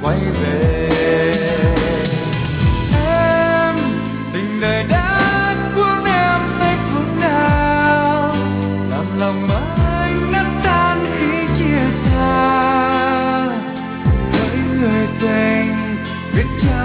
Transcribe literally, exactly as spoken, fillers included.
quay về. Em tình đời đã cuốn em tới phương nào, làm lòng anh nát tan khi chia xa. Với người tình biết cha